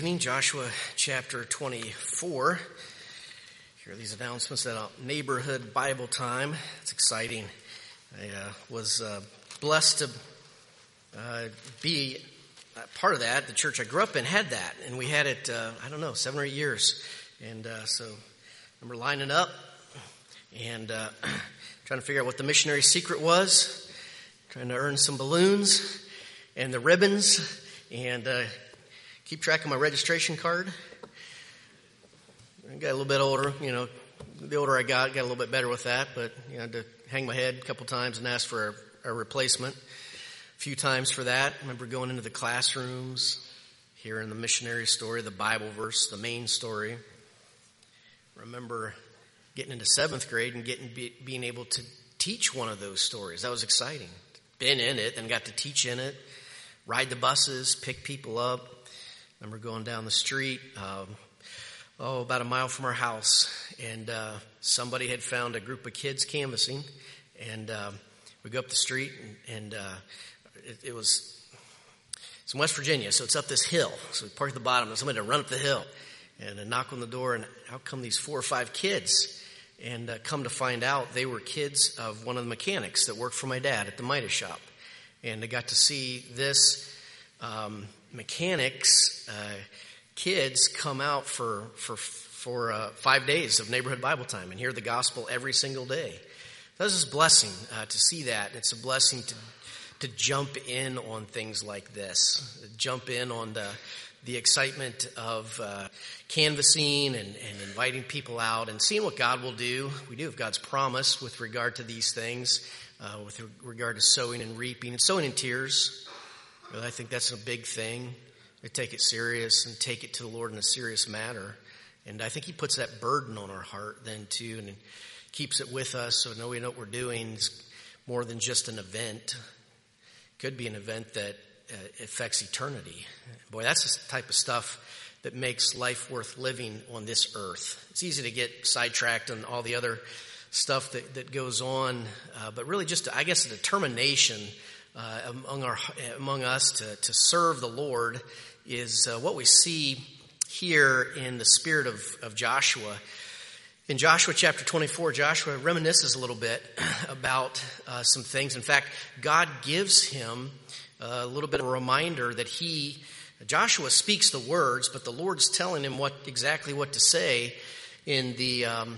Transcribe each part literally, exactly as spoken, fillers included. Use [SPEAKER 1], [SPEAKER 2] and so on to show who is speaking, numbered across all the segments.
[SPEAKER 1] Joshua chapter twenty-four. Here are these announcements at Neighborhood Bible Time. It's exciting. I uh, was uh, blessed to uh, be part of that. The church I grew up in had that, and we had it, uh, I don't know, seven or eight years. And uh, so I remember lining up and uh, trying to figure out what the missionary secret was, trying to earn some balloons and the ribbons, and uh, keep track of my registration card. I got a little bit older, you know, the older I got, got a little bit better with that, but, you know, I had to hang my head a couple times and ask for a, a replacement. A few times for that. I remember going into the classrooms, hearing the missionary story, the Bible verse, the main story. I remember getting into seventh grade and getting be, being able to teach one of those stories. That was exciting. Been in it and got to teach in it, ride the buses, pick people up. I remember going down the street, um, oh, about a mile from our house, and uh, somebody had found a group of kids canvassing, and um, we go up the street, and, and uh, it, it was it's in West Virginia, so it's up this hill. So we park at the bottom, and somebody had to run up the hill, and a knock on the door, and out come these four or five kids, and uh, come to find out they were kids of one of the mechanics that worked for my dad at the Midas shop, and they got to see this Um, mechanics, uh, kids come out for for for uh, five days of neighborhood Bible time and hear the gospel every single day. This is a blessing uh, to see that. It's a blessing to to jump in on things like this, jump in on the the excitement of uh, canvassing and, and inviting people out and seeing what God will do. We do have God's promise with regard to these things, uh, with regard to sowing and reaping and sowing in tears. I think that's a big thing. We take it serious and take it to the Lord in a serious matter. And I think he puts that burden on our heart then too, and keeps it with us so we know what we're doing. It's more than just an event. It could be an event that uh, affects eternity. Boy, that's the type of stuff that makes life worth living on this earth. It's easy to get sidetracked on all the other stuff that, that goes on, uh, but really just, I guess, a determination Uh, among our among us to, to serve the Lord is uh, what we see here in the spirit of, of Joshua. In Joshua chapter twenty-four, Joshua reminisces a little bit about uh, some things. In fact, God gives him a little bit of a reminder that he, Joshua speaks the words, but the Lord's telling him what exactly what to say in the um,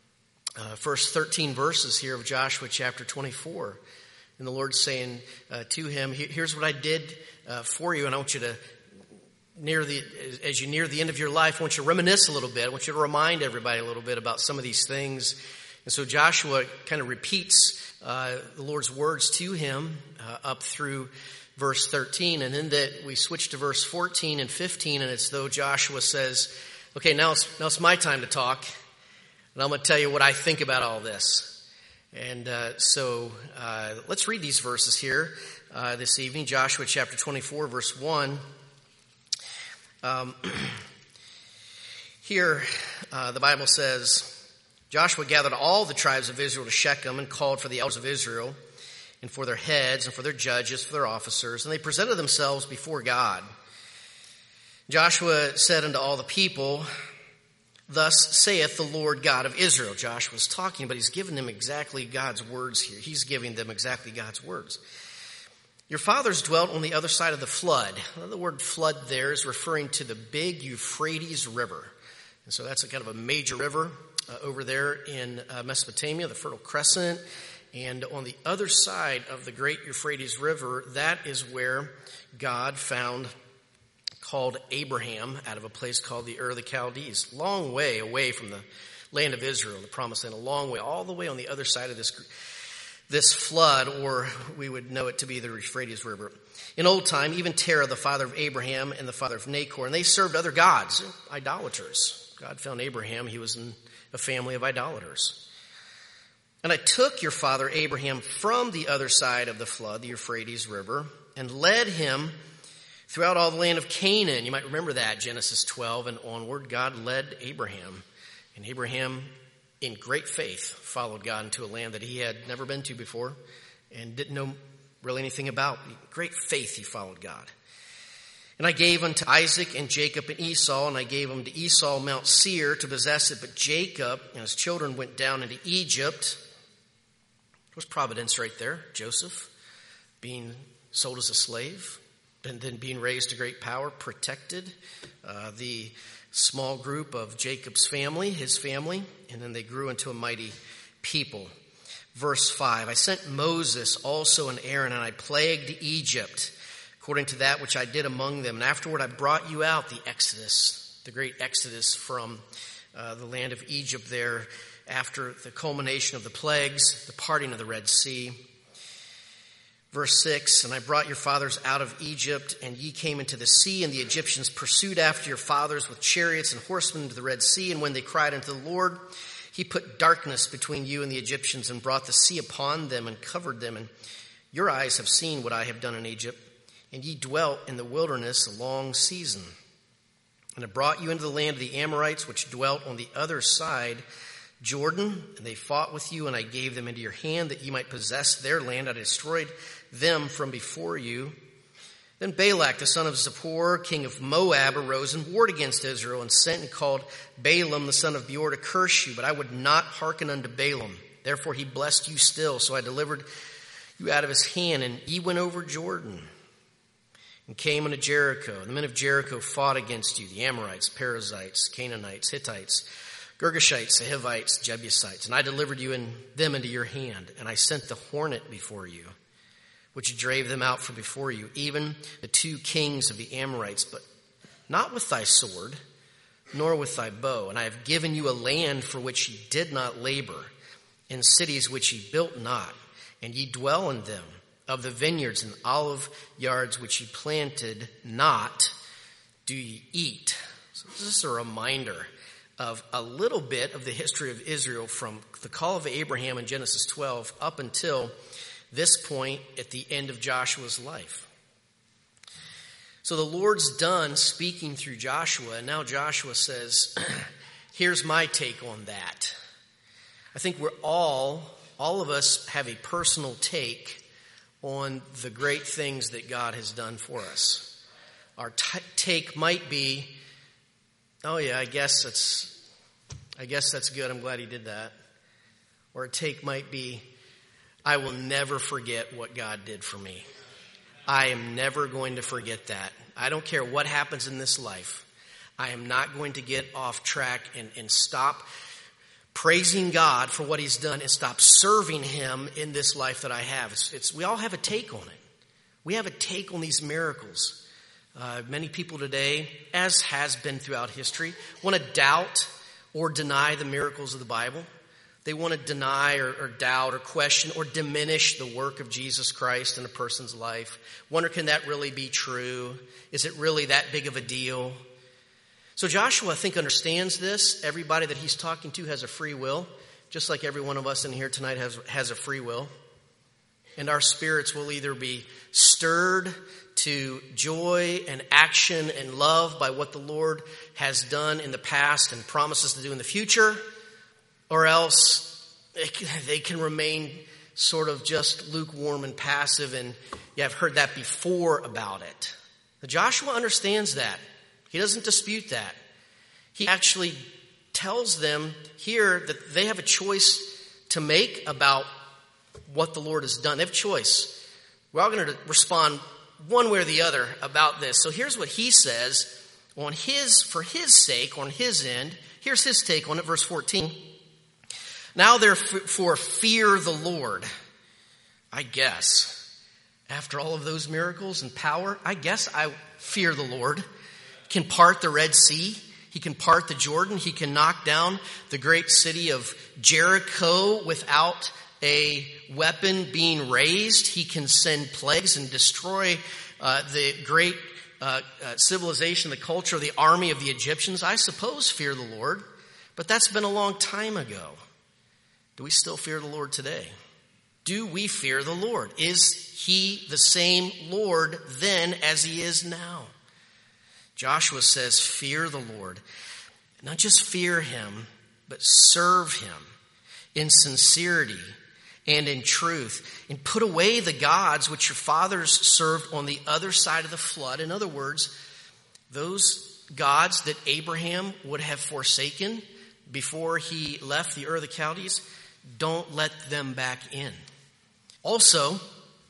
[SPEAKER 1] uh, first thirteen verses here of Joshua chapter twenty-four. And the Lord's saying uh, to him, here's what I did uh, for you, and I want you to, near the as you near the end of your life, I want you to reminisce a little bit. I want you to remind everybody a little bit about some of these things. And so Joshua kind of repeats uh, the Lord's words to him uh, up through verse thirteen. And then that we switch to verse fourteen and fifteen, and it's though Joshua says, okay, now it's, now it's my time to talk, and I'm going to tell you what I think about all this. And uh, so uh, let's read these verses here uh, this evening. Joshua chapter twenty-four, verse one. Um, here uh, the Bible says, Joshua gathered all the tribes of Israel to Shechem and called for the elders of Israel and for their heads and for their judges, for their officers. And they presented themselves before God. Joshua said unto all the people, thus saith the Lord God of Israel. Joshua's talking, but he's giving them exactly God's words here. He's giving them exactly God's words. Your fathers dwelt on the other side of the flood. The word flood there is referring to the big Euphrates River. And so that's a kind of a major river uh, over there in uh, Mesopotamia, the Fertile Crescent. And on the other side of the great Euphrates River, that is where God found called Abraham out of a place called the Ur of the Chaldees, long way away from the land of Israel, the promised land, a long way, all the way on the other side of this this flood, or we would know it to be the Euphrates River. In old time, even Terah, the father of Abraham and the father of Nahor, and they served other gods, idolaters. God found Abraham, he was in a family of idolaters. And I took your father Abraham from the other side of the flood, the Euphrates River, and led him throughout all the land of Canaan. You might remember that, Genesis twelve and onward. God led Abraham. And Abraham, in great faith, followed God into a land that he had never been to before and didn't know really anything about. Great faith, he followed God. And I gave unto Isaac and Jacob and Esau, and I gave unto Esau Mount Seir to possess it. But Jacob and his children went down into Egypt. There's providence right there. Joseph being sold as a slave, and then being raised to great power, protected uh, the small group of Jacob's family, his family, and then they grew into a mighty people. Verse five, I sent Moses also and Aaron, and I plagued Egypt according to that which I did among them. And afterward I brought you out, the Exodus, the great Exodus from uh, the land of Egypt there after the culmination of the plagues, the parting of the Red Sea. Verse six, and I brought your fathers out of Egypt, and ye came into the sea, and the Egyptians pursued after your fathers with chariots and horsemen into the Red Sea. And when they cried unto the Lord, he put darkness between you and the Egyptians, and brought the sea upon them, and covered them. And your eyes have seen what I have done in Egypt, and ye dwelt in the wilderness a long season. And I brought you into the land of the Amorites, which dwelt on the other side Jordan, and they fought with you, and I gave them into your hand that ye might possess their land. I destroyed them from before you. Then Balak, the son of Zippor, king of Moab, arose and warred against Israel, and sent and called Balaam, the son of Beor, to curse you. But I would not hearken unto Balaam. Therefore he blessed you still. So I delivered you out of his hand, and ye went over Jordan, and came unto Jericho. The men of Jericho fought against you, the Amorites, Perizzites, Canaanites, Hittites, Girgashites, the Hivites, Jebusites. And I delivered you in them into your hand, and I sent the hornet before you, which drave them out from before you, even the two kings of the Amorites, but not with thy sword, nor with thy bow. And I have given you a land for which ye did not labor, in cities which ye built not, and ye dwell in them. Of the vineyards and olive yards which ye planted not, do ye eat. So this is a reminder of a little bit of the history of Israel from the call of Abraham in Genesis twelve up until this point at the end of Joshua's life. So the Lord's done speaking through Joshua, and now Joshua says, here's my take on that. I think we're all, all of us have a personal take on the great things that God has done for us. Our t- take might be, oh yeah, I guess that's, I guess that's good. I'm glad he did that. Or a take might be, I will never forget what God did for me. I am never going to forget that. I don't care what happens in this life. I am not going to get off track and, and stop praising God for what he's done and stop serving him in this life that I have. It's, it's we all have a take on it. We have a take on these miracles. Uh, many people today, as has been throughout history, want to doubt or deny the miracles of the Bible. They want to deny or, or doubt or question or diminish the work of Jesus Christ in a person's life. Wonder, can that really be true? Is it really that big of a deal? So Joshua, I think, understands this. Everybody that he's talking to has a free will, just like every one of us in here tonight has, has a free will. And our spirits will either be stirred to joy and action and love by what the Lord has done in the past and promises to do in the future, or else they can remain sort of just lukewarm and passive, and yeah, I've heard that before about it. But Joshua understands that. He doesn't dispute that. He actually tells them here that they have a choice to make about what the Lord has done. They have a choice. We're all going to respond one way or the other about this. So here's what he says on his, for his sake, on his end. Here's his take on it, verse fourteen. Now therefore fear the Lord. I guess, after all of those miracles and power, I guess I fear the Lord. Can part the Red Sea. He can part the Jordan. He can knock down the great city of Jericho without a weapon being raised. He can send plagues and destroy uh, the great uh, uh, civilization, the culture, the army of the Egyptians. I suppose fear the Lord, but that's been a long time ago. Do we still fear the Lord today? Do we fear the Lord? Is he the same Lord then as he is now? Joshua says, fear the Lord. Not just fear him, but serve him in sincerity and in truth. And put away the gods which your fathers served on the other side of the flood. In other words, those gods that Abraham would have forsaken before he left the Ur of the Chaldees, don't let them back in. Also,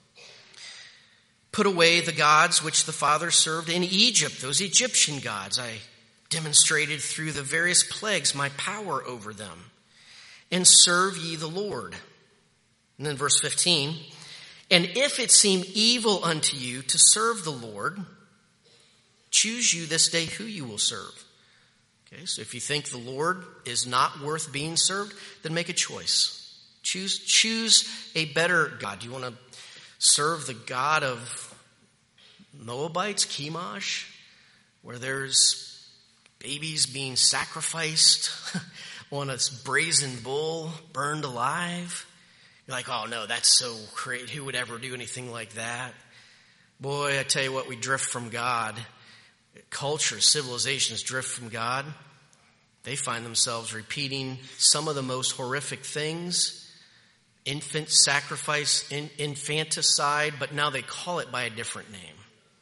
[SPEAKER 1] put away the gods which the fathers served in Egypt, those Egyptian gods. I demonstrated through the various plagues my power over them. And serve ye the Lord. And then verse fifteen, and if it seem evil unto you to serve the Lord, choose you this day who you will serve. Okay, so if you think the Lord is not worth being served, then make a choice. Choose, choose a better God. Do you want to serve the God of Moabites, Chemosh, where there's babies being sacrificed on a brazen bull, burned alive? You're like, oh no, that's so great. Who would ever do anything like that? Boy, I tell you what, we drift from God. Cultures, civilizations drift from God. They find themselves repeating some of the most horrific things. Infant sacrifice, in, infanticide, but now they call it by a different name.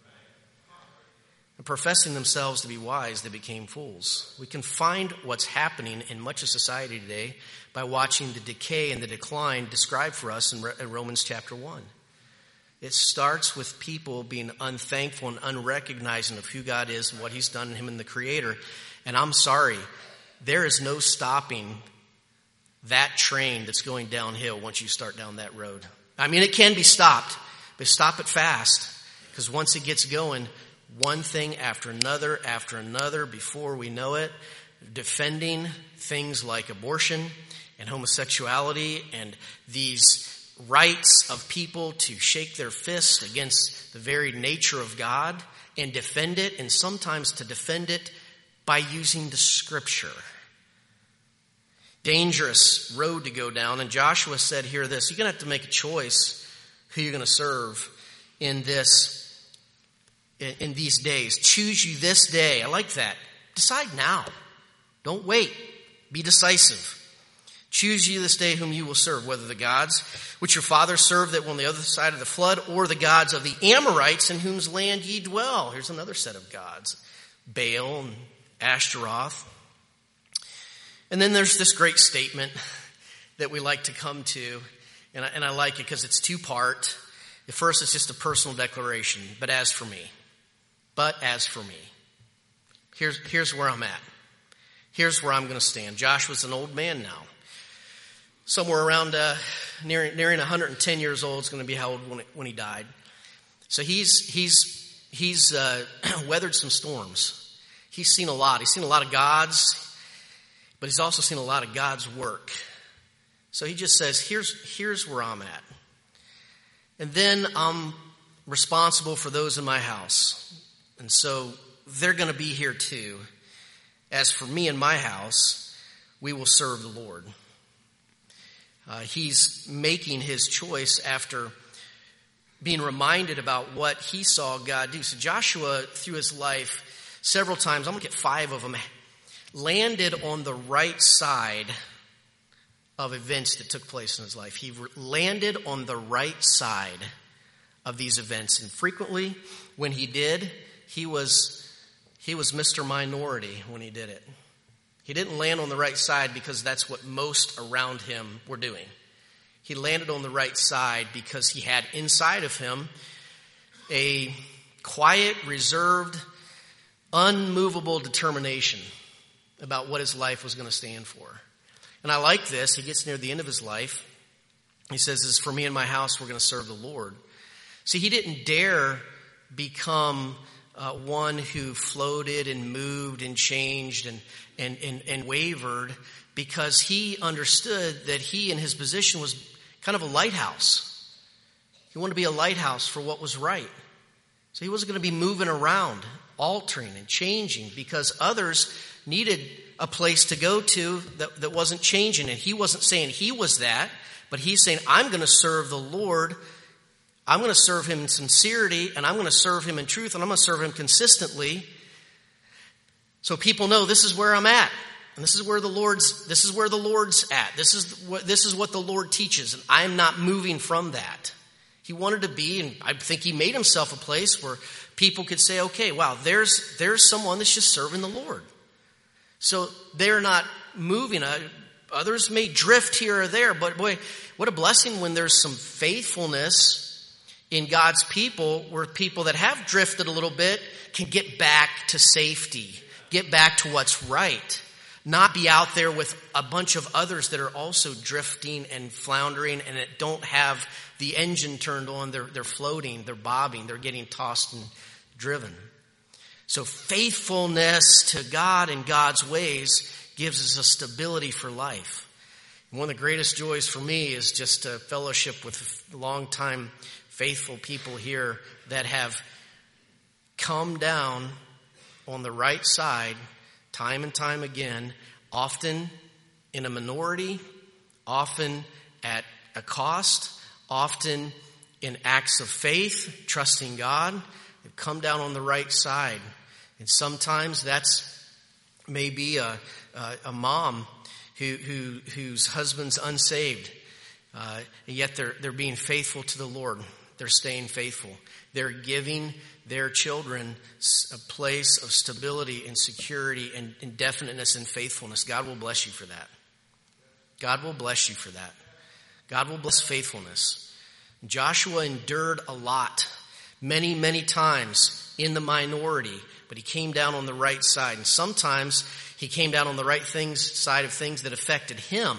[SPEAKER 1] And professing themselves to be wise, they became fools. We can find what's happening in much of society today by watching the decay and the decline described for us in, in Romans chapter one. It starts with people being unthankful and unrecognizing of who God is and what he's done in him and the Creator. And I'm sorry, there is no stopping that train that's going downhill once you start down that road. I mean, it can be stopped, but stop it fast. Because once it gets going, one thing after another after another, before we know it, defending things like abortion and homosexuality and these rights of people to shake their fist against the very nature of God and defend it, and sometimes to defend it by using the scripture. Dangerous road to go down. And Joshua said here this, you're going to have to make a choice who you're going to serve in this, in, in these days. Choose you this day. I like that. Decide now. Don't wait. Be decisive. Choose you this day whom you will serve, whether the gods which your fathers served that were on the other side of the flood, or the gods of the Amorites in whose land ye dwell. Here's another set of gods. Baal and Ashtaroth. And then there's this great statement that we like to come to, and I, and I like it because it's two-part. The first is just a personal declaration, but as for me. But as for me. Here's, here's where I'm at. Here's where I'm going to stand. Joshua's an old man now. Somewhere around uh, nearing, nearing one hundred ten years old is going to be how old when, it, when he died. So he's he's he's uh, weathered some storms. He's seen a lot. He's seen a lot of gods, but he's also seen a lot of God's work. So he just says, here's here's where I'm at. And then I'm responsible for those in my house. And so they're going to be here too. As for me and my house, we will serve the Lord. Uh, he's making his choice after being reminded about what he saw God do. So Joshua, through his life, several times, I'm going to get five of them, landed on the right side of events that took place in his life. He landed on the right side of these events. And frequently, when he did, he was, he was Mister Minority when he did it. He didn't land on the right side because that's what most around him were doing. He landed on the right side because he had inside of him a quiet, reserved, unmovable determination about what his life was going to stand for. And I like this. He gets near the end of his life. He says, "As for me and my house, we're going to serve the Lord." See, he didn't dare become Uh, one who floated and moved and changed and, and, and, and wavered, because he understood that he in his position was kind of a lighthouse. He wanted to be a lighthouse for what was right. So he wasn't going to be moving around, altering and changing, because others needed a place to go to that, that wasn't changing. And he wasn't saying he was that, but he's saying, I'm going to serve the Lord. I'm going to serve him in sincerity, and I'm going to serve him in truth, and I'm going to serve him consistently. So people know this is where I'm at, and this is where the Lord's. This is where the Lord's at. This is what this is what the Lord teaches, and I'm not moving from that. He wanted to be, and I think he made himself a place where people could say, okay, wow, there's there's someone that's just serving the Lord. So they're not moving. Others may drift here or there, but boy, what a blessing when there's some faithfulness in God's people, where people that have drifted a little bit can get back to safety, get back to what's right, not be out there with a bunch of others that are also drifting and floundering and that don't have the engine turned on. They're, they're floating, they're bobbing, they're getting tossed and driven. So faithfulness to God and God's ways gives us a stability for life. And one of the greatest joys for me is just a fellowship with longtime faithful people here that have come down on the right side time and time again, often in a minority, often at a cost, often in acts of faith, trusting God. They've come down on the right side. And sometimes that's maybe a, a, a mom who, who whose husband's unsaved, uh, and yet they're they're being faithful to the Lord. They're staying faithful. They're giving their children a place of stability and security and, and definiteness and faithfulness. God will bless you for that. God will bless you for that. God will bless faithfulness. Joshua endured a lot, many, many times in the minority, but he came down on the right side. And sometimes he came down on the right things side of things that affected him.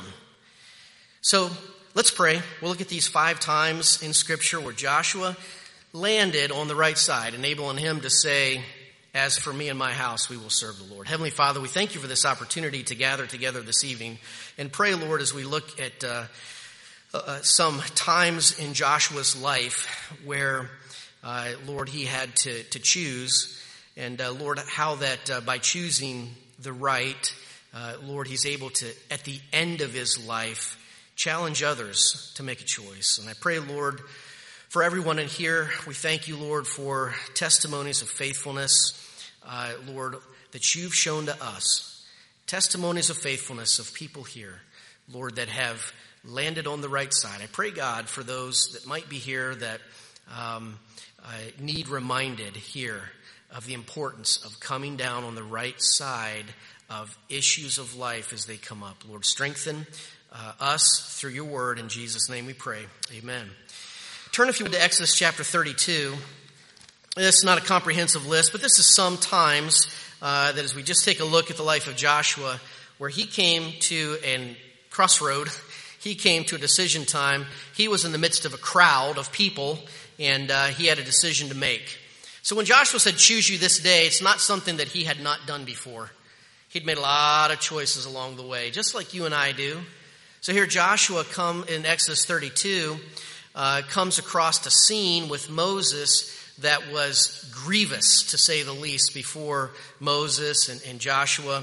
[SPEAKER 1] So let's pray. We'll look at these five times in Scripture where Joshua landed on the right side, enabling him to say, as for me and my house, we will serve the Lord. Heavenly Father, we thank you for this opportunity to gather together this evening and pray, Lord, as we look at uh, uh, some times in Joshua's life where, uh, Lord, he had to, to choose. And, uh, Lord, how that uh, by choosing the right, uh, Lord, he's able to, at the end of his life, challenge others to make a choice. And I pray, Lord, for everyone in here, we thank you, Lord, for testimonies of faithfulness, uh, Lord, that you've shown to us. Testimonies of faithfulness of people here, Lord, that have landed on the right side. I pray, God, for those that might be here that um, uh, need reminded here of the importance of coming down on the right side of issues of life as they come up. Lord, strengthen uh, us through your word. In Jesus' name we pray. Amen. Turn, if you would, to Exodus chapter thirty-two. It's not a comprehensive list, but this is some times uh, that as we just take a look at the life of Joshua, where he came to a crossroad, he came to a decision time. He was in the midst of a crowd of people, and uh, he had a decision to make. So when Joshua said, choose you this day, it's not something that he had not done before. He'd made a lot of choices along the way, just like you and I do. So here Joshua come in Exodus thirty-two, uh, comes across a scene with Moses that was grievous, to say the least, before Moses and, and Joshua.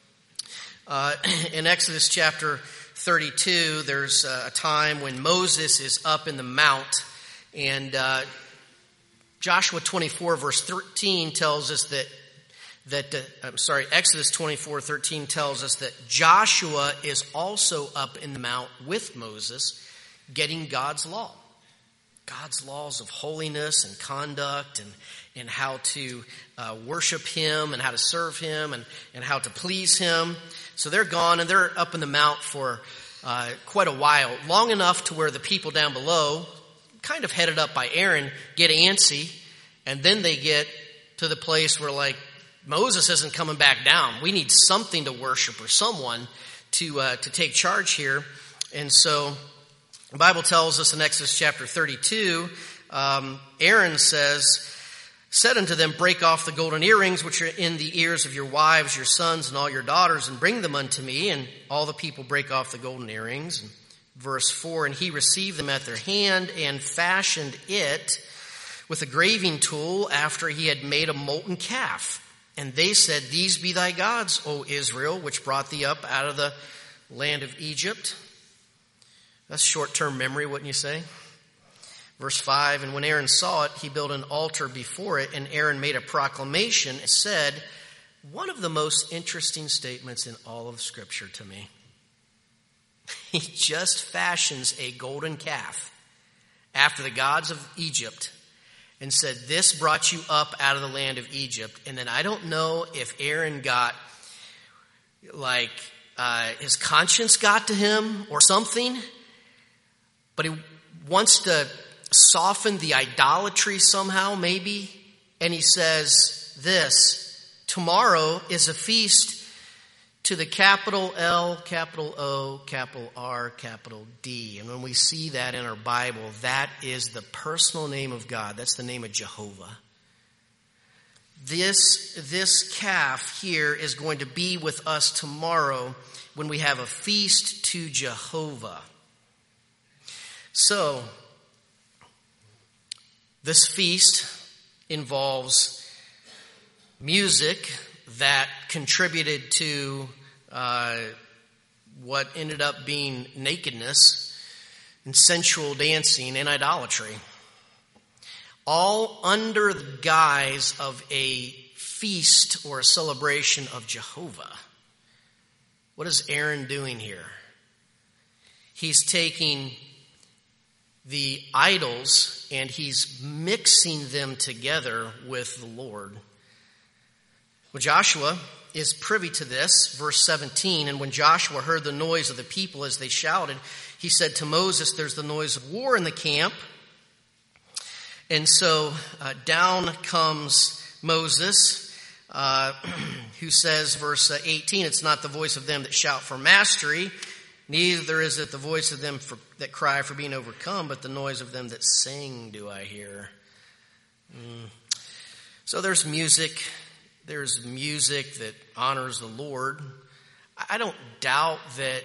[SPEAKER 1] Uh, in Exodus chapter thirty-two, there's a time when Moses is up in the mount, and uh, Joshua twenty-four verse thirteen tells us that, that uh, I'm sorry, Exodus twenty-four thirteen tells us that Joshua is also up in the mount with Moses getting God's law. God's laws of holiness and conduct and, and how to uh, worship him and how to serve him and, and how to please him. So they're gone and they're up in the mount for uh, quite a while, long enough to where the people down below, kind of headed up by Aaron, get antsy, and then they get to the place where, like, Moses isn't coming back down. We need something to worship or someone to uh, to take charge here. And so the Bible tells us in Exodus chapter thirty-two, um, Aaron says, said unto them, break off the golden earrings which are in the ears of your wives, your sons, and all your daughters, and bring them unto me. And all the people break off the golden earrings. And verse four, and he received them at their hand and fashioned it with a graving tool after he had made a molten calf. And they said, these be thy gods, O Israel, which brought thee up out of the land of Egypt. That's short-term memory, wouldn't you say? Verse five, and when Aaron saw it, he built an altar before it, and Aaron made a proclamation and said, one of the most interesting statements in all of Scripture to me. He just fashions a golden calf after the gods of Egypt and said, this brought you up out of the land of Egypt. And then I don't know if Aaron got, like, uh, his conscience got to him or something, but he wants to soften the idolatry somehow, maybe. And he says this, tomorrow is a feast to the capital L, capital O, capital R, capital D. And when we see that in our Bible, that is the personal name of God. That's the name of Jehovah. This, this calf here is going to be with us tomorrow when we have a feast to Jehovah. So, this feast involves music that contributed to uh, what ended up being nakedness and sensual dancing and idolatry. All under the guise of a feast or a celebration of Jehovah. What is Aaron doing here? He's taking the idols and he's mixing them together with the Lord. Well, Joshua is privy to this, verse seventeen, and when Joshua heard the noise of the people as they shouted, he said to Moses, there's the noise of war in the camp. And so uh, down comes Moses, uh, who says, verse eighteen, it's not the voice of them that shout for mastery, neither is it the voice of them for, that cry for being overcome, but the noise of them that sing do I hear. Mm. So there's music. There's music that honors the Lord. I don't doubt that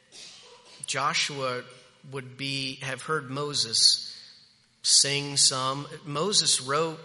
[SPEAKER 1] Joshua would be have heard Moses sing some. Moses wrote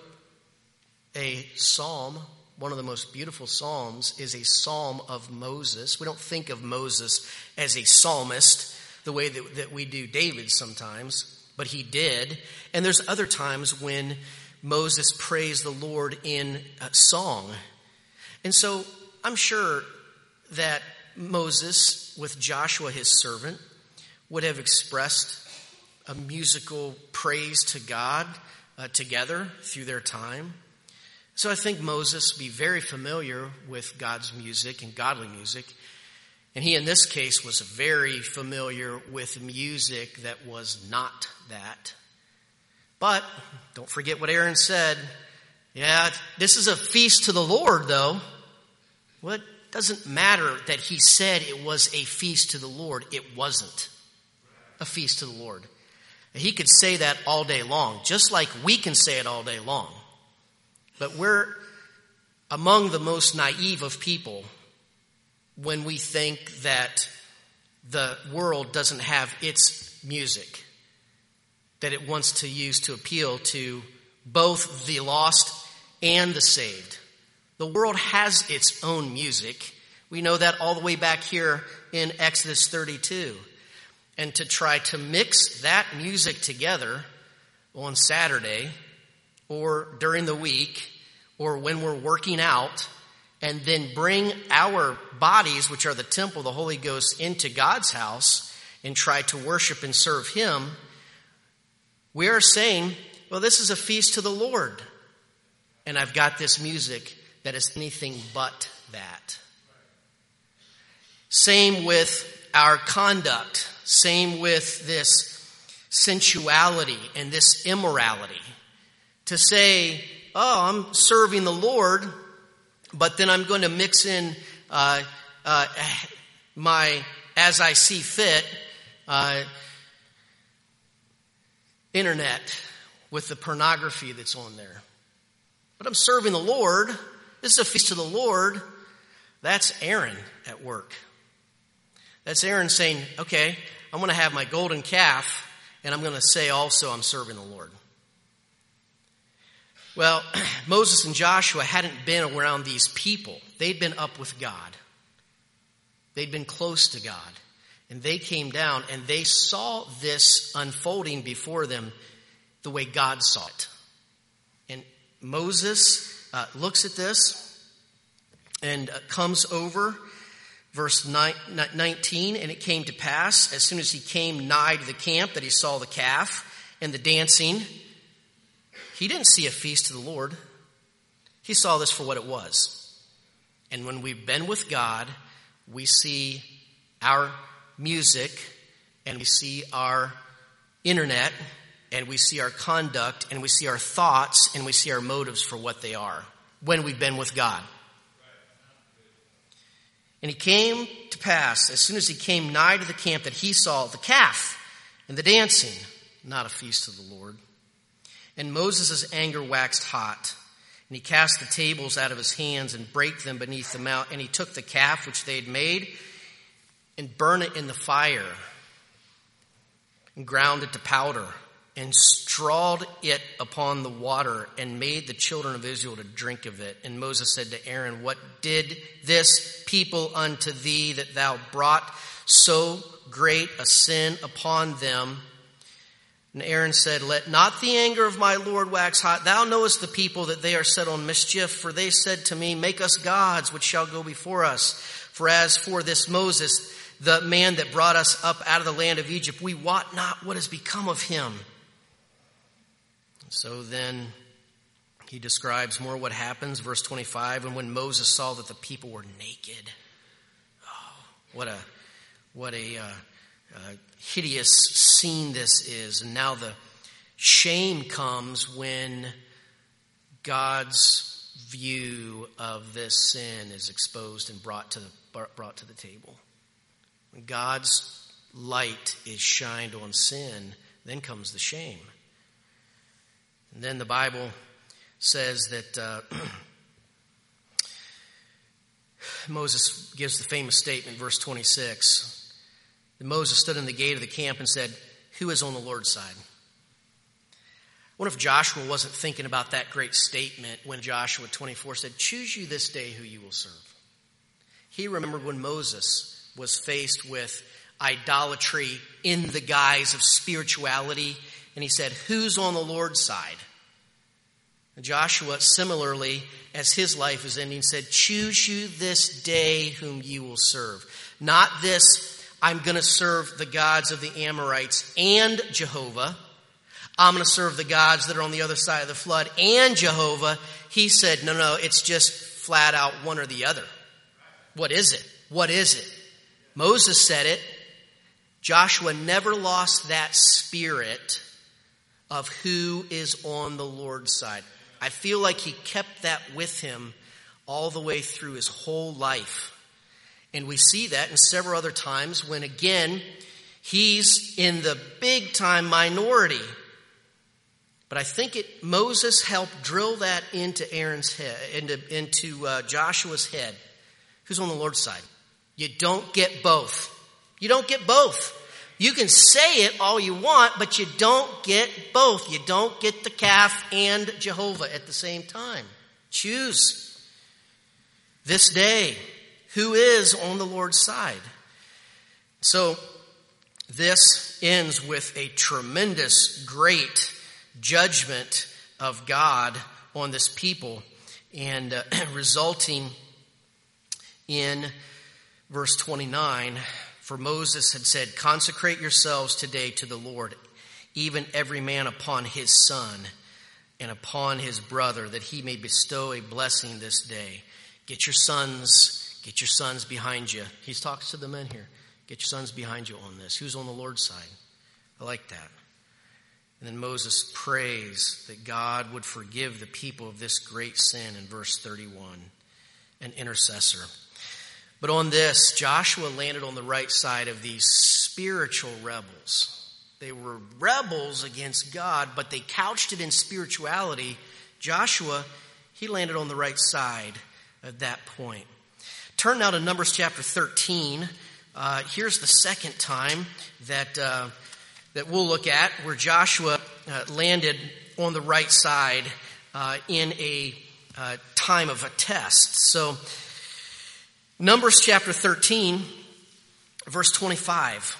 [SPEAKER 1] a psalm. One of the most beautiful psalms is a psalm of Moses. We don't think of Moses as a psalmist the way that, that we do David sometimes, but he did. And there's other times when Moses praised the Lord in a song. And so I'm sure that Moses, with Joshua his servant, would have expressed a musical praise to God uh, together through their time. So I think Moses would be very familiar with God's music and godly music. And he, in this case, was very familiar with music that was not that. But don't forget what Aaron said. Yeah, this is a feast to the Lord, though. Well, it doesn't matter that he said it was a feast to the Lord. It wasn't a feast to the Lord. He could say that all day long, just like we can say it all day long. But we're among the most naive of people when we think that the world doesn't have its music that it wants to use to appeal to both the lost and the saved. The world has its own music. We know that all the way back here in Exodus thirty-two. And to try to mix that music together on Saturday or during the week or when we're working out and then bring our bodies, which are the temple of the Holy Ghost, into God's house and try to worship and serve Him, we are saying, well, this is a feast to the Lord. And I've got this music that is anything but that. Same with our conduct. Same with this sensuality and this immorality. To say, oh, I'm serving the Lord, but then I'm going to mix in uh, uh, my, as I see fit, uh, internet with the pornography that's on there. But I'm serving the Lord. This is a feast to the Lord. That's Aaron at work. That's Aaron saying, okay, I'm going to have my golden calf, and I'm going to say also I'm serving the Lord. Well, Moses and Joshua hadn't been around these people. They'd been up with God. They'd been close to God. And they came down and they saw this unfolding before them the way God saw it. And Moses uh, looks at this and uh, comes over, verse nineteen, and it came to pass, as soon as he came nigh to the camp, that he saw the calf, and the dancing, he didn't see a feast of the Lord. He saw this for what it was. And when we've been with God, we see our music and we see our internet and we see our conduct and we see our thoughts and we see our motives for what they are when we've been with God. And he came to pass, as soon as he came nigh to the camp, that he saw the calf and the dancing, not a feast of the Lord. And Moses' anger waxed hot, and he cast the tables out of his hands and brake them beneath the mount. And he took the calf which they had made and burned it in the fire and ground it to powder and strawed it upon the water and made the children of Israel to drink of it. And Moses said to Aaron, what did this people unto thee that thou brought so great a sin upon them? And Aaron said, let not the anger of my Lord wax hot. Thou knowest the people that they are set on mischief. For they said to me, make us gods which shall go before us. For as for this Moses, the man that brought us up out of the land of Egypt, we wot not what has become of him. So then he describes more what happens. Verse twenty-five, and when Moses saw that the people were naked. Oh, what a, what a uh, uh, hideous scene this is. And now the shame comes when God's view of this sin is exposed and brought to the, brought to the table. When God's light is shined on sin, then comes the shame. And then the Bible says that uh, Moses gives the famous statement, verse twenty-six, that Moses stood in the gate of the camp and said, who is on the Lord's side? I wonder if Joshua wasn't thinking about that great statement when Joshua twenty-four said, choose you this day who you will serve. He remembered when Moses was faced with idolatry in the guise of spirituality, and he said, who's on the Lord's side? And Joshua, similarly, as his life is ending, said, choose you this day whom you will serve. Not this, I'm going to serve the gods of the Amorites and Jehovah. I'm going to serve the gods that are on the other side of the flood and Jehovah. He said, no, no, it's just flat out one or the other. What is it? What is it? Moses said it. Joshua never lost that spirit of who is on the Lord's side. I feel like he kept that with him all the way through his whole life. And we see that in several other times when, again, he's in the big time minority. But I think it Moses helped drill that into Aaron's head, into, into uh, Joshua's head. Who's on the Lord's side? You don't get both. You don't get both. You can say it all you want, but you don't get both. You don't get the calf and Jehovah at the same time. Choose this day who is on the Lord's side. So this ends with a tremendous, great judgment of God on this people, and uh, resulting in verse twenty-nine, for Moses had said, consecrate yourselves today to the Lord, even every man upon his son and upon his brother, that he may bestow a blessing this day. Get your sons, get your sons behind you. He's talking to the men here. Get your sons behind you on this. Who's on the Lord's side? I like that. And then Moses prays that God would forgive the people of this great sin in verse thirty-one, an intercessor. But on this, Joshua landed on the right side of these spiritual rebels. They were rebels against God, but they couched it in spirituality. Joshua, he landed on the right side at that point. Turn now to Numbers chapter thirteen. Uh, here's the second time that uh, that we'll look at where Joshua uh, landed on the right side uh, in a uh, time of a test. So, Numbers chapter thirteen, verse twenty-five.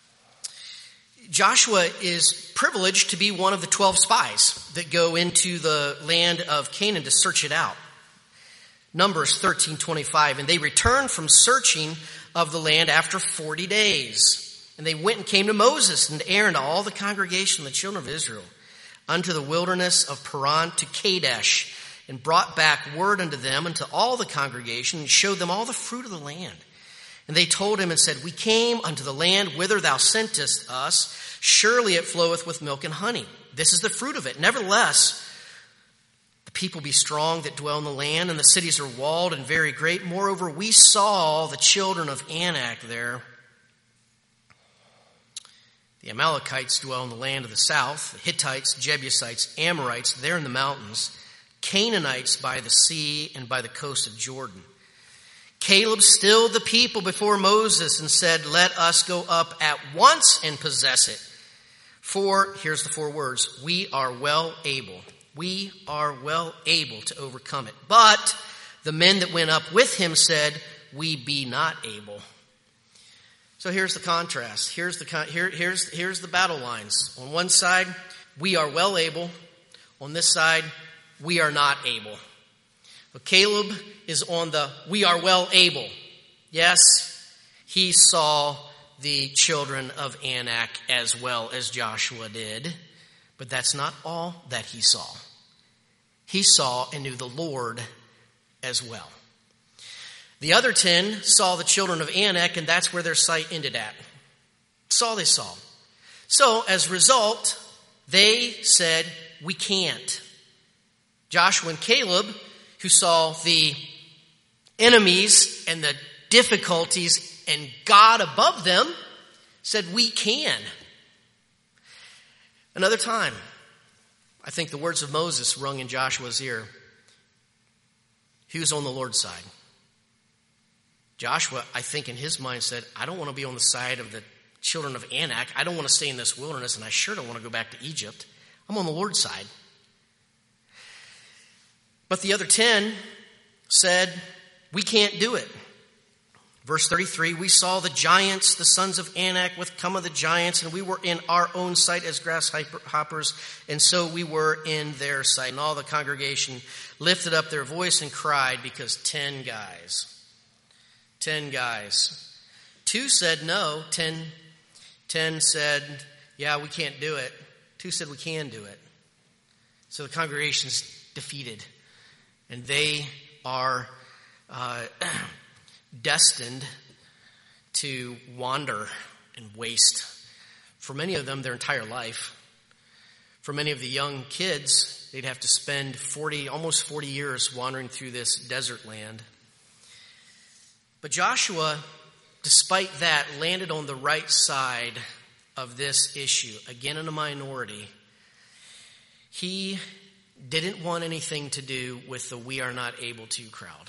[SPEAKER 1] Joshua is privileged to be one of the twelve spies that go into the land of Canaan to search it out. Numbers thirteen twenty-five, and they returned from searching of the land after forty days. And they went and came to Moses and to Aaron, to all the congregation, the children of Israel, unto the wilderness of Paran to Kadesh, and brought back word unto them and to all the congregation, and showed them all the fruit of the land. And they told him and said, we came unto the land whither thou sentest us. Surely it floweth with milk and honey. This is the fruit of it. Nevertheless, the people be strong that dwell in the land, and the cities are walled and very great. Moreover, we saw the children of Anak there. The Amalekites dwell in the land of the south, the Hittites, Jebusites, Amorites, there in the mountains, Canaanites by the sea and by the coast of Jordan. Caleb stilled the people before Moses and said, let us go up at once and possess it. For, here's the four words, we are well able. We are well able to overcome it. But the men that went up with him said, we be not able. So here's the contrast. Here's the here, here's here's the battle lines. On one side, we are well able. On this side, we are not able. Well, Caleb is on the we are well able. Yes, he saw the children of Anak as well as Joshua did, but that's not all that he saw. He saw and knew the Lord as well. The other ten saw the children of Anak, and that's where their sight ended at. That's all they saw. So, as a result, they said, we can't. Joshua and Caleb, who saw the enemies and the difficulties and God above them, said, we can. Another time, I think the words of Moses rung in Joshua's ear. He was on the Lord's side. Joshua, I think in his mind said, I don't want to be on the side of the children of Anak. I don't want to stay in this wilderness, and I sure don't want to go back to Egypt. I'm on the Lord's side. But the other ten said, we can't do it. Verse thirty-three, we saw the giants, the sons of Anak, with come of the giants, and we were in our own sight as grasshoppers, and so we were in their sight. And all the congregation lifted up their voice and cried, because ten guys... Ten guys. Two said no. Ten, ten said, yeah, we can't do it. Two said we can do it. So the congregation's defeated. And they are uh, destined to wander and waste. For many of them, their entire life. For many of the young kids, they'd have to spend forty, almost forty years wandering through this desert land. But Joshua, despite that, landed on the right side of this issue, again in a minority. He didn't want anything to do with the we are not able to crowd.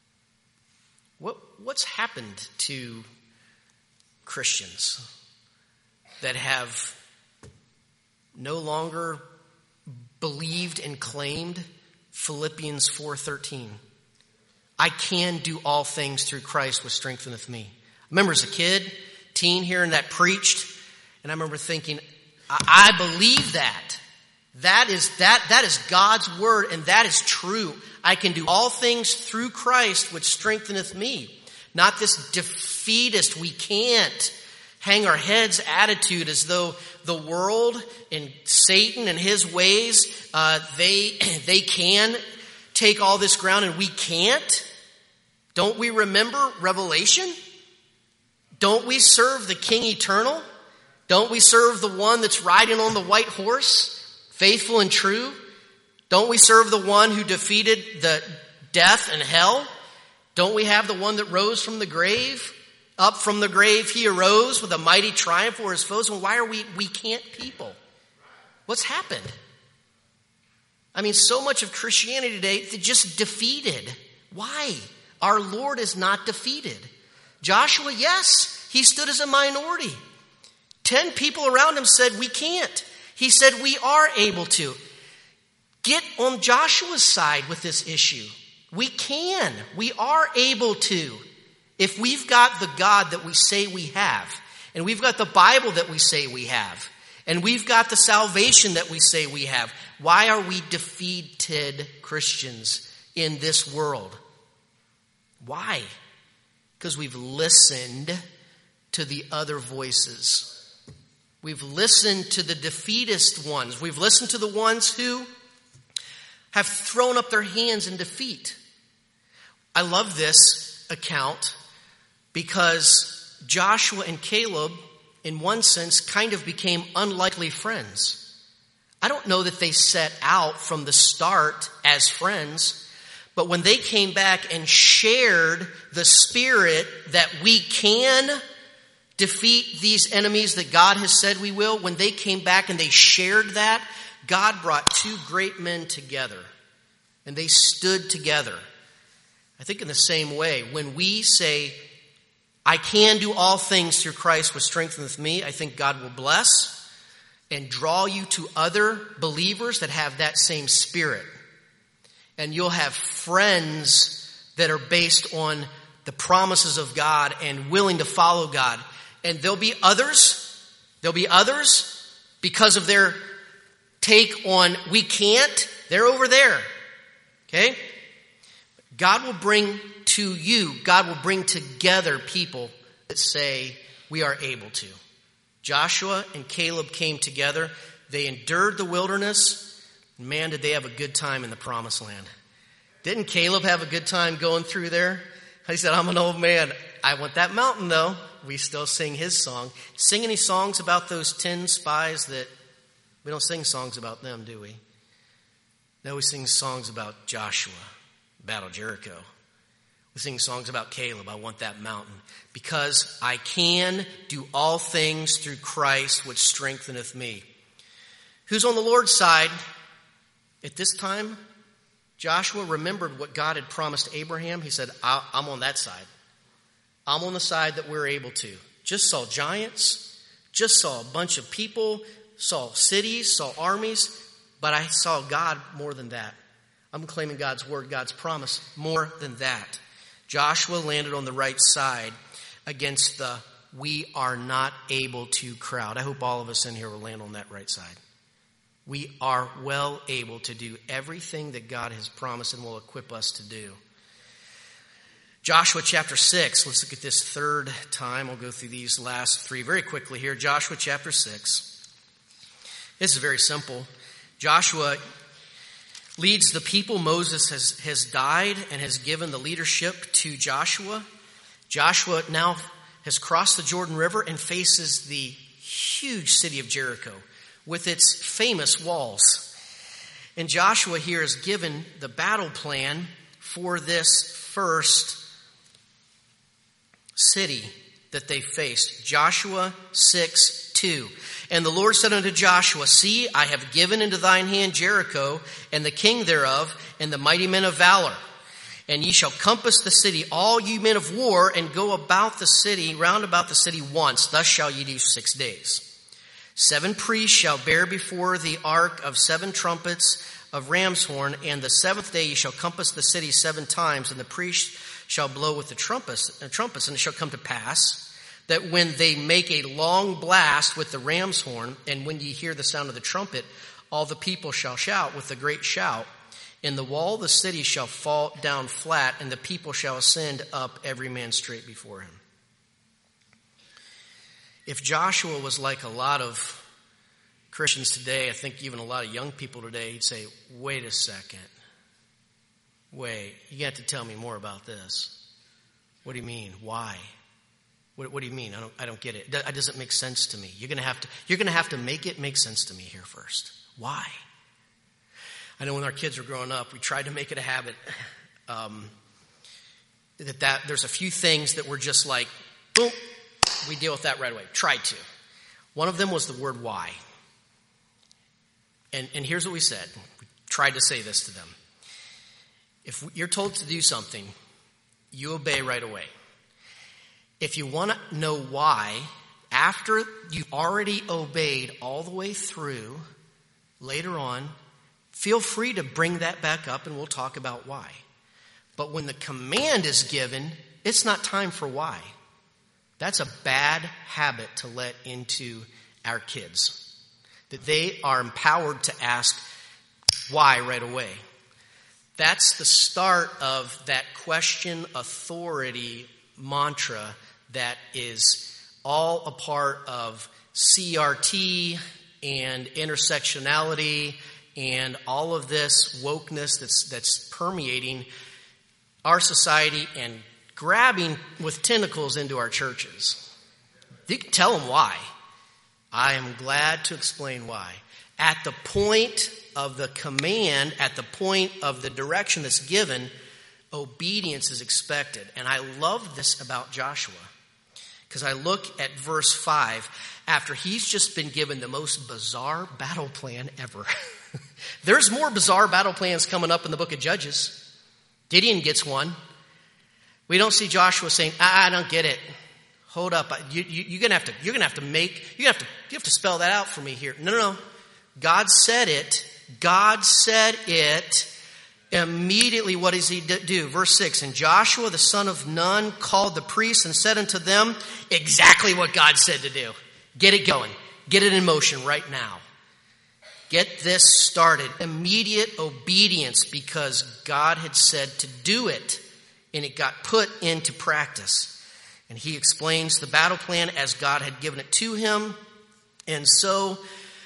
[SPEAKER 1] What, what's happened to Christians that have no longer believed and claimed Philippians four thirteen? I can do all things through Christ which strengtheneth me. I remember as a kid, teen hearing that preached, and I remember thinking, I, I believe that. That is that that is God's word, and that is true. I can do all things through Christ which strengtheneth me. Not this defeatist, we can't hang our heads attitude as though the world and Satan and his ways, uh, they they can take all this ground and we can't. Don't we remember Revelation? Don't we serve the King Eternal? Don't we serve the one that's riding on the white horse, faithful and true? Don't we serve the one who defeated the death and hell? Don't we have the one that rose from the grave? Up from the grave he arose with a mighty triumph for his foes. And why are we, we can't people? What's happened? I mean, so much of Christianity today is just defeated. Why? Our Lord is not defeated. Joshua, yes, he stood as a minority. Ten people around him said, we can't. He said, we are able to. Get on Joshua's side with this issue. We can. We are able to. If we've got the God that we say we have, and we've got the Bible that we say we have, and we've got the salvation that we say we have, why are we defeated Christians in this world? Why? Because we've listened to the other voices. We've listened to the defeatist ones. We've listened to the ones who have thrown up their hands in defeat. I love this account because Joshua and Caleb, in one sense, kind of became unlikely friends. I don't know that they set out from the start as friends, but when they came back and shared the spirit that we can defeat these enemies that God has said we will, when they came back and they shared that, God brought two great men together and they stood together. I think in the same way, when we say, I can do all things through Christ which strengtheneth me, I think God will bless and draw you to other believers that have that same spirit. And you'll have friends that are based on the promises of God and willing to follow God. And there'll be others, there'll be others because of their take on we can't, they're over there. Okay? God will bring to you, God will bring together people that say we are able to. Joshua and Caleb came together. They endured the wilderness. Man, did they have a good time in the promised land. Didn't Caleb have a good time going through there? He said, I'm an old man. I want that mountain though. We still sing his song. Sing any songs about those ten spies that, we don't sing songs about them, do we? No, we sing songs about Joshua, Battle of Jericho. We sing songs about Caleb, I want that mountain. Because I can do all things through Christ which strengtheneth me. Who's on the Lord's side? At this time, Joshua remembered what God had promised Abraham. He said, I'm on that side. I'm on the side that we're able to. Just saw giants, just saw a bunch of people, saw cities, saw armies, but I saw God more than that. I'm claiming God's word, God's promise more than that. Joshua landed on the right side against the we are not able to crowd. I hope all of us in here will land on that right side. We are well able to do everything that God has promised and will equip us to do. Joshua chapter six, let's look at this third time. I'll go through these last three very quickly here. Joshua chapter six. This is very simple. Joshua leads the people. Moses has, has died and has given the leadership to Joshua. Joshua now has crossed the Jordan River and faces the huge city of Jericho with its famous walls. And Joshua here is given the battle plan for this first city that they faced. Joshua six two. And the Lord said unto Joshua, see, I have given into thine hand Jericho, and the king thereof, and the mighty men of valor. And ye shall compass the city, all you men of war, and go about the city, round about the city once. Thus shall ye do six days. Seven priests shall bear before the ark of seven trumpets of ram's horn, and the seventh day ye shall compass the city seven times, and the priests shall blow with the trumpets, uh, trumpets, and it shall come to pass that when they make a long blast with the ram's horn, and when ye hear the sound of the trumpet, all the people shall shout with a great shout, and the wall of the city shall fall down flat, and the people shall ascend up every man straight before him. If Joshua was like a lot of Christians today, I think even a lot of young people today, he'd say, wait a second. Wait, you got to tell me more about this. What do you mean? Why? What, what do you mean? I don't, I don't get it. That doesn't make sense to me. You're going to have to, you're going to have to make it make sense to me here first. Why? I know when our kids were growing up, we tried to make it a habit, um, that, that there's a few things that were just like, boom, we deal with that right away. Tried to. One of them was the word why. And, and here's what we said. We tried to say this to them. If you're told to do something, you obey right away. If you want to know why, after you've already obeyed all the way through, later on, feel free to bring that back up and we'll talk about why. But when the command is given, it's not time for why. That's a bad habit to let into our kids. That they are empowered to ask why right away. That's the start of that question authority mantra that is all a part of C R T and intersectionality and all of this wokeness that's that's permeating our society and grabbing with tentacles into our churches. You can tell them why. I am glad to explain why. At the point of the command, at the point of the direction that's given, obedience is expected. And I love this about Joshua. Because I look at verse five, after he's just been given the most bizarre battle plan ever. There's more bizarre battle plans coming up in the book of Judges. Gideon gets one. We don't see Joshua saying, ah, I don't get it. Hold up. You, you, you're gonna have to, you're gonna have to make, you have to, you have to spell that out for me here. No, no, no. God said it. God said it. Immediately, what does he do? Verse six, and Joshua, the son of Nun, called the priests and said unto them exactly what God said to do. Get it going. Get it in motion right now. Get this started. Immediate obedience because God had said to do it, and it got put into practice. And he explains the battle plan as God had given it to him. And so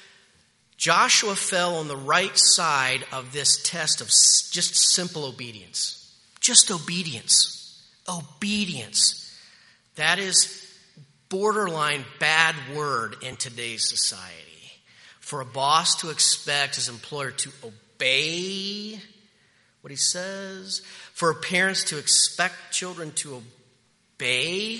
[SPEAKER 1] Joshua fell on the right side of this test of just simple obedience. Just obedience. Obedience. That is borderline bad word in today's society. For a boss to expect his employer to obey what he says. For parents to expect children to obey.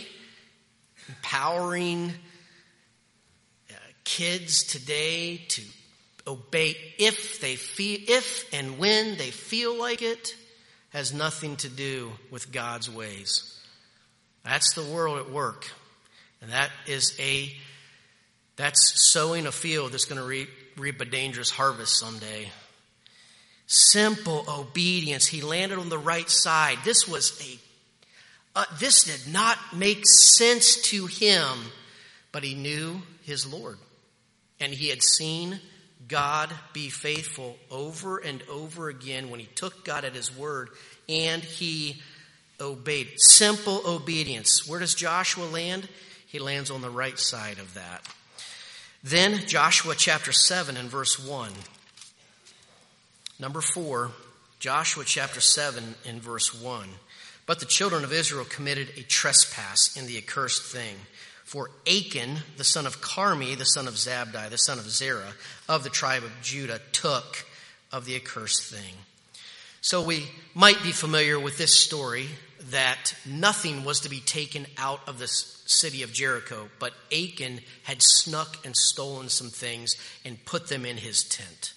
[SPEAKER 1] Empowering uh, kids today to obey if they feel, if and when they feel like it, has nothing to do with God's ways. That's the world at work. And that is a, that's sowing a field that's going to reap, reap a dangerous harvest someday. Simple obedience. He landed on the right side. This was a, uh, this did not make sense to him, but he knew his Lord. And he had seen God be faithful over and over again when he took God at his word and he obeyed. Simple obedience. Where does Joshua land? He lands on the right side of that. Then Joshua chapter seven and verse one. Number four, Joshua chapter seven and verse one. But the children of Israel committed a trespass in the accursed thing. For Achan, the son of Carmi, the son of Zabdi, the son of Zerah, of the tribe of Judah, took of the accursed thing. So we might be familiar with this story that nothing was to be taken out of the city of Jericho, but Achan had snuck and stolen some things and put them in his tent.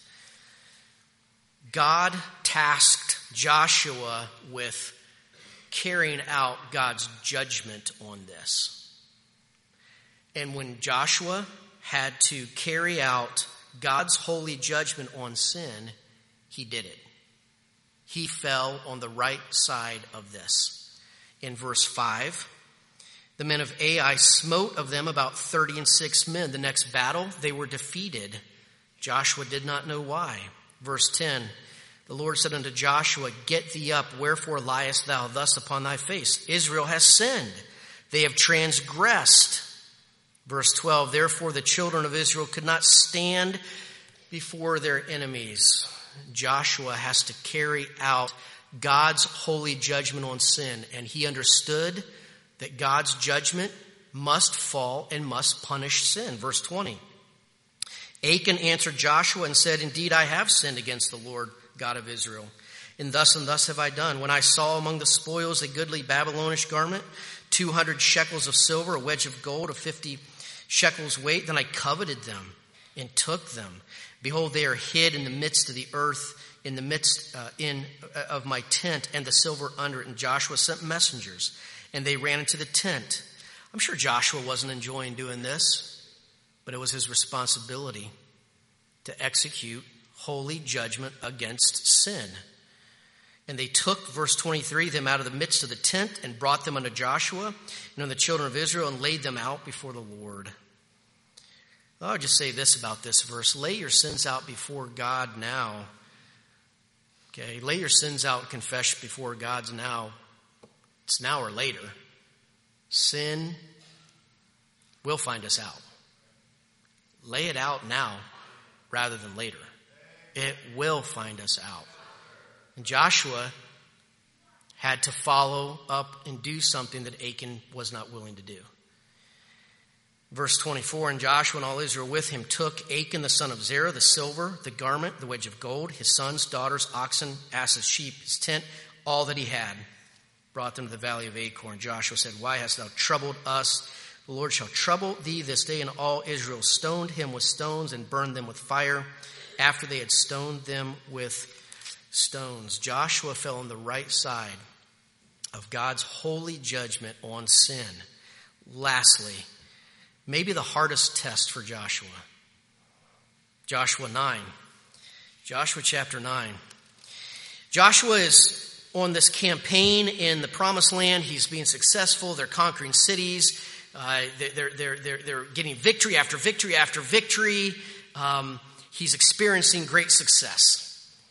[SPEAKER 1] God tasked Joshua with carrying out God's judgment on this. And when Joshua had to carry out God's holy judgment on sin, he did it. He fell on the right side of this. In verse five, the men of Ai smote of them about thirty and six men. The next battle, they were defeated. Joshua did not know why. Verse ten, the Lord said unto Joshua, get thee up, wherefore liest thou thus upon thy face? Israel has sinned. They have transgressed. Verse twelve, therefore the children of Israel could not stand before their enemies. Joshua has to carry out God's holy judgment on sin, and he understood that God's judgment must fall and must punish sin. Verse twenty, Achan answered Joshua and said, indeed I have sinned against the Lord God of Israel, and thus and thus have I done. When I saw among the spoils a goodly Babylonish garment, two hundred shekels of silver, a wedge of gold of fifty shekels weight, then I coveted them and took them. Behold, they are hid in the midst of the earth, in the midst uh, in uh, of my tent, and the silver under it. And Joshua sent messengers, and they ran into the tent. I'm sure Joshua wasn't enjoying doing this, but it was his responsibility to execute holy judgment against sin. And they took, verse twenty-three, them out of the midst of the tent and brought them unto Joshua and unto the children of Israel and laid them out before the Lord. I'll just say this about this verse. Lay your sins out before God now. Okay, lay your sins out and confess before God's now. It's now or later. Sin will find us out. Lay it out now rather than later. It will find us out. And Joshua had to follow up and do something that Achan was not willing to do. Verse twenty-four, and Joshua and all Israel with him took Achan the son of Zerah, the silver, the garment, the wedge of gold, his sons, daughters, oxen, asses, sheep, his tent, all that he had, brought them to the valley of Achor. And Joshua said, why hast thou troubled us? The Lord shall trouble thee this day. And all Israel stoned him with stones and burned them with fire after they had stoned them with stones. Joshua fell on the right side of God's holy judgment on sin. Lastly, maybe the hardest test for Joshua. Joshua nine. Joshua chapter nine. Joshua is on this campaign in the Promised Land. He's being successful. They're conquering cities. Uh, they're, they're, they're, they're getting victory after victory after victory. Um, he's experiencing great success.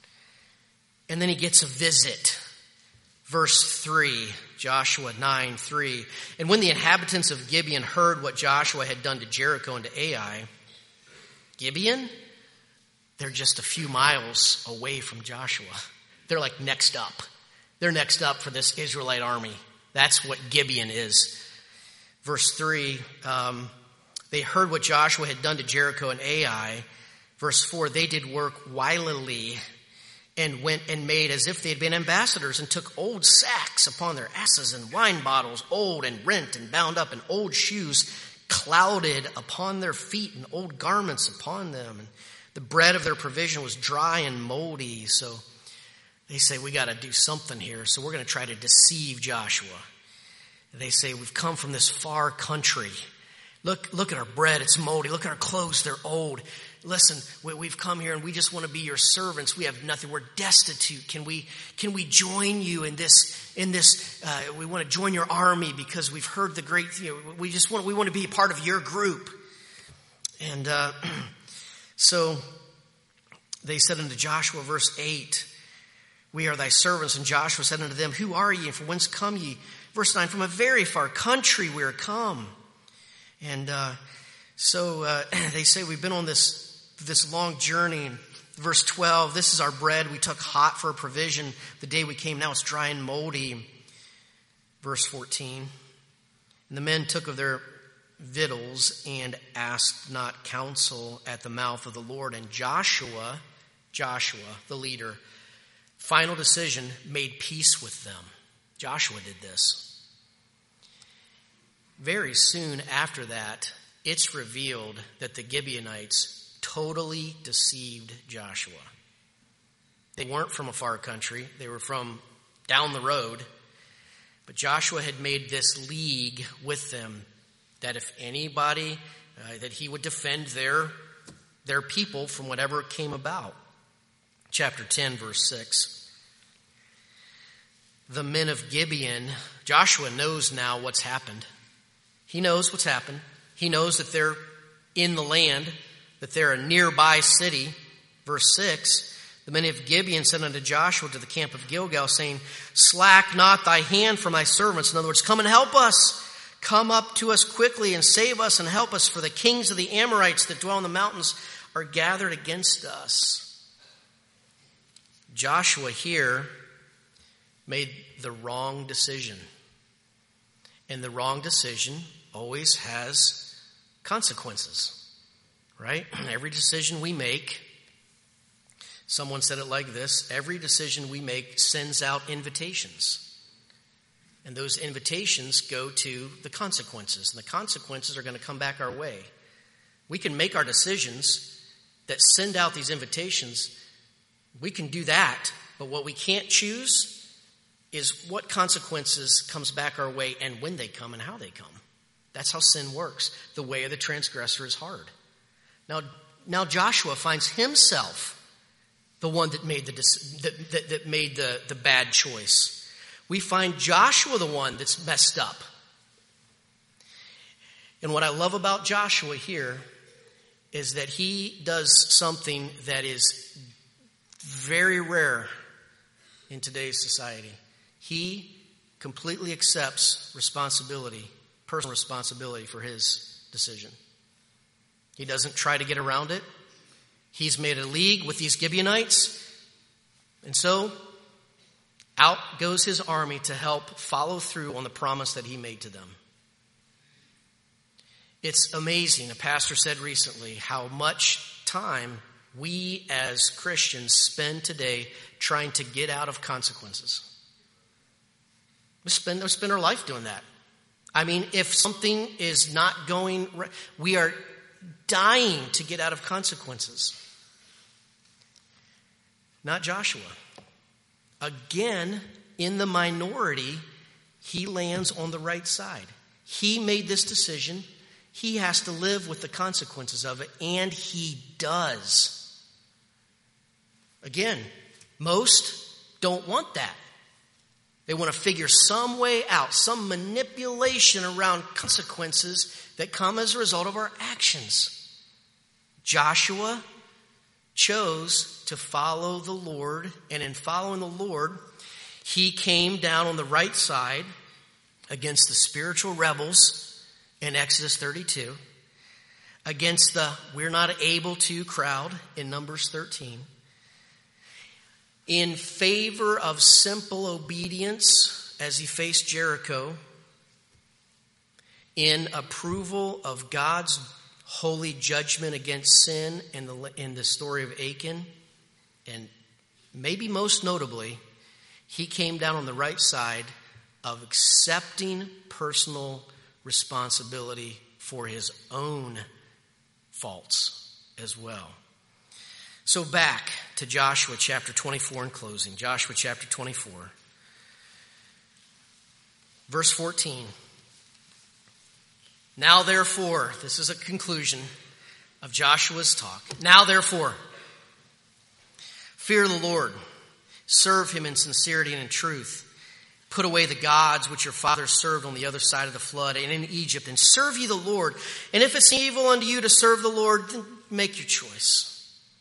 [SPEAKER 1] And then he gets a visit. Verse three, Joshua nine three. And when the inhabitants of Gibeon heard what Joshua had done to Jericho and to Ai, Gibeon, they're just a few miles away from Joshua. They're like next up. They're next up for this Israelite army. That's what Gibeon is. Verse three, um, they heard what Joshua had done to Jericho and Ai. Verse four, they did work wilily and went and made as if they had been ambassadors and took old sacks upon their asses and wine bottles, old and rent and bound up, and old shoes clouded upon their feet and old garments upon them. And the bread of their provision was dry and moldy. So they say, we got to do something here. So we're going to try to deceive Joshua. They say, we've come from this far country. Look, look at our bread. It's moldy. Look at our clothes. They're old. Listen, we, we've come here and we just want to be your servants. We have nothing. We're destitute. Can we, can we join you in this, in this, uh, we want to join your army because we've heard the great, you know, we just want, we want to be a part of your group. And, uh, so they said unto Joshua, verse eight, we are thy servants. And Joshua said unto them, who are ye and from whence come ye? Verse nine, from a very far country we are come. And, uh, so, uh, they say we've been on this, this long journey. And verse twelve, this is our bread. We took hot for a provision. The day we came, now it's dry and moldy. Verse fourteen, and the men took of their victuals and asked not counsel at the mouth of the Lord. And Joshua, Joshua, the leader, final decision, made peace with them. Joshua did this. Very soon after that, it's revealed that the Gibeonites totally deceived Joshua. They weren't from a far country. They were from down the road. But Joshua had made this league with them that if anybody, uh, that he would defend their, their people from whatever came about. Chapter ten, verse six. The men of Gibeon, Joshua knows now what's happened. He knows what's happened. He knows that they're in the land, that they're a nearby city. Verse six, the men of Gibeon said unto Joshua to the camp of Gilgal, saying, slack not thy hand from thy servants. In other words, come and help us. Come up to us quickly and save us and help us, for the kings of the Amorites that dwell in the mountains are gathered against us. Joshua here made the wrong decision. And the wrong decision always has consequences, right? Every decision we make, someone said it like this, every decision we make sends out invitations. And those invitations go to the consequences. And the consequences are going to come back our way. We can make our decisions that send out these invitations. We can do that. But what we can't choose is what consequences comes back our way and when they come and how they come. That's how sin works. The way of the transgressor is hard. Now, now Joshua finds himself the one that made the that, that, that made the, the bad choice. We find Joshua the one that's messed up. And what I love about Joshua here is that he does something that is very rare in today's society. He completely accepts responsibility, personal responsibility for his decision. He doesn't try to get around it. He's made a league with these Gibeonites. And so out goes his army to help follow through on the promise that he made to them. It's amazing, a pastor said recently, how much time we as Christians spend today trying to get out of consequences. We spend, we spend our life doing that. I mean, if something is not going right, we are dying to get out of consequences. Not Joshua. Again, in the minority, he lands on the right side. He made this decision. He has to live with the consequences of it, and he does. Again, most don't want that. They want to figure some way out, some manipulation around consequences that come as a result of our actions. Joshua chose to follow the Lord, and in following the Lord, he came down on the right side against the spiritual rebels in Exodus thirty-two, against the we're not able to crowd in Numbers thirteen, in favor of simple obedience as he faced Jericho, in approval of God's holy judgment against sin in the, in the story of Achan, and maybe most notably, he came down on the right side of accepting personal responsibility for his own faults as well. So back to Joshua chapter twenty-four in closing. Joshua chapter twenty-four. Verse fourteen. Now therefore, this is a conclusion of Joshua's talk. Now therefore, fear the Lord. Serve him in sincerity and in truth. Put away the gods which your fathers served on the other side of the flood and in Egypt, and serve ye the Lord. And if it's evil unto you to serve the Lord, then make your choice.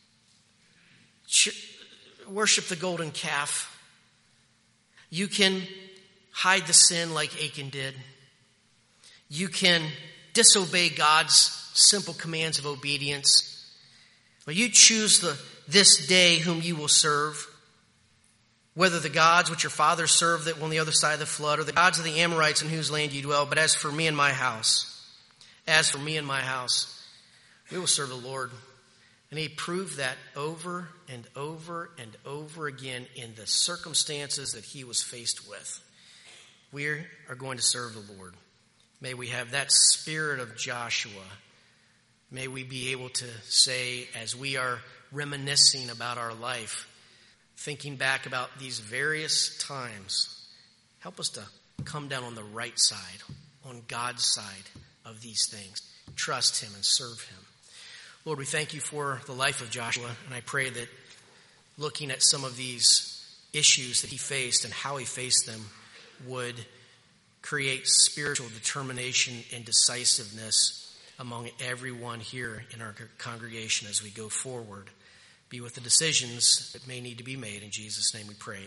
[SPEAKER 1] Worship the golden calf. You can hide the sin like Achan did. You can disobey God's simple commands of obedience. Well, you choose the this day whom you will serve. Whether the gods which your fathers served that were on the other side of the flood, or the gods of the Amorites in whose land you dwell. But as for me and my house, as for me and my house, we will serve the Lord. And he proved that over and over and over again in the circumstances that he was faced with. We are going to serve the Lord. May we have that spirit of Joshua. May we be able to say, as we are reminiscing about our life, thinking back about these various times, help us to come down on the right side, on God's side of these things. Trust him and serve him. Lord, we thank you for the life of Joshua, and I pray that looking at some of these issues that he faced and how he faced them would create spiritual determination and decisiveness among everyone here in our congregation as we go forward. Be with the decisions that may need to be made. In Jesus' name we pray.